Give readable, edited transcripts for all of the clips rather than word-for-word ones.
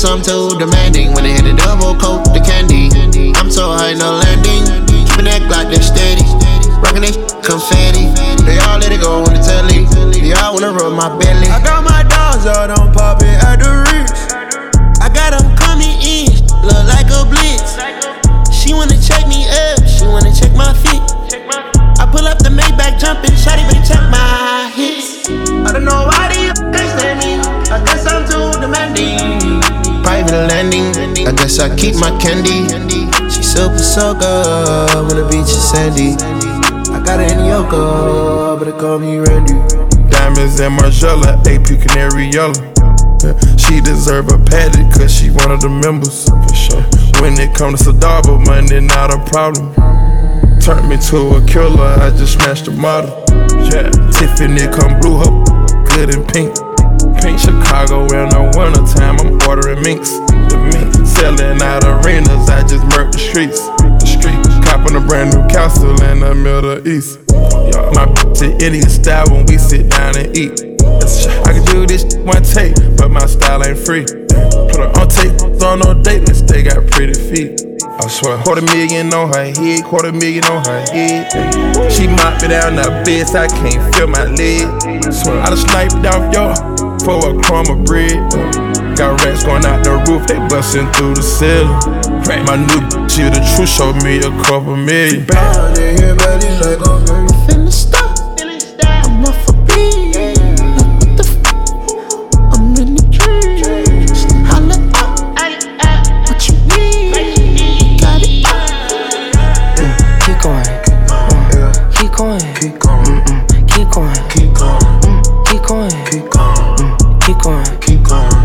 guess I'm too demanding. When they hit a double coat, the candy. I'm so high, no landing. Keeping that Glock, they're steady. Rockin' they confetti. They all let it go on the telly. They all wanna rub my belly. I got my dogs out, I'm poppin' at the Ritz. I got them coming in, look like a blitz. She wanna check me up, she wanna check my feet. I pull up the Maybach jumping, shawty better check my hits. I don't know why they can't stand me. I guess I'm too demanding. Private landing, I guess I keep my candy. She super so good when the beach is sandy. I got her in yoga, but they call me Randy. Diamonds and Margiela, AP Canary Yellow. She deserve a patty cause she one of the members, for sure. When it comes to Sadaba, money not a problem. Turned me to a killer, I just smashed the model. Yeah, Tiffany come blue, ho, good and pink. Pink Chicago in the winter time, I'm ordering minks. The mink selling out arenas, I just murked the streets. The streets, copping a brand new castle in the Middle East. My bitch in Indian style when we sit down and eat. I can do this one take, but my style ain't free. Put her on tape, on no date list, they got pretty feet. I swear, $250,000 on her head, $250,000 on her head. She mopped me down the bed, so I can't feel my leg. Swear, I done sniped off y'all for a crumb of bread. Got rats going out the roof, they bustin' through the ceiling. My new bitch, the truth, showed me a couple million. Bad, they hear bodies like I'm finna stop. I'm off a beat. What the f? I'm in the trees. Holla up. What you need? Got it up. Keep going. Keep going. Keep going. Keep going. Keep going. Keep going. Keep going. Keep going. Keep going.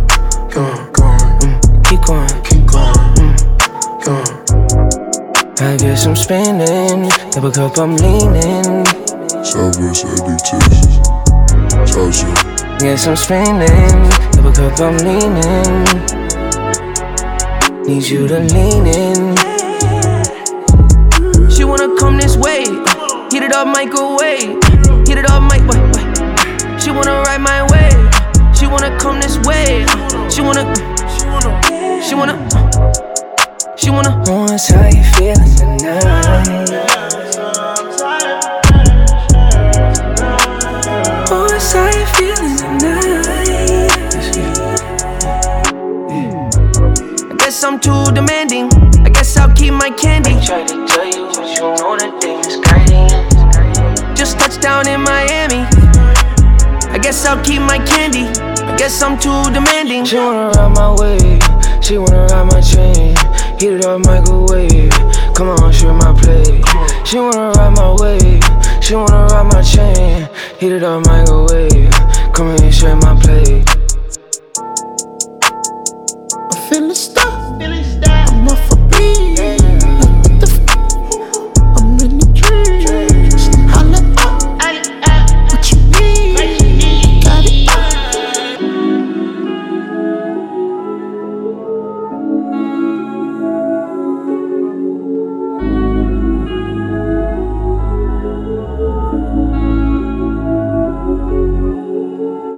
Keep going. Keep going. I guess I'm spinning, double cup I'm leaning. Southwest Eddie, Texas. Southside. Guess I'm spinning, double cup I'm leaning. Need you to lean in. She wanna come this way, heat it up, microwave. Heat it up, microwave. She wanna ride my way. She wanna come this way. She wanna. Oh, it's how you feeling tonight. Oh, it's how you feeling tonight. I guess I'm too demanding. I guess I'll keep my candy. I try to tell you, but you know that thing is crazy. Just touched down in Miami. I guess I'll keep my candy. I guess I'm too demanding. She wanna ride my way. She wanna ride my chain. Heat it up, microwave. Come on, share my plate. She wanna ride my way. She wanna ride my chain. Heat it up, microwave. Come here, share my plate.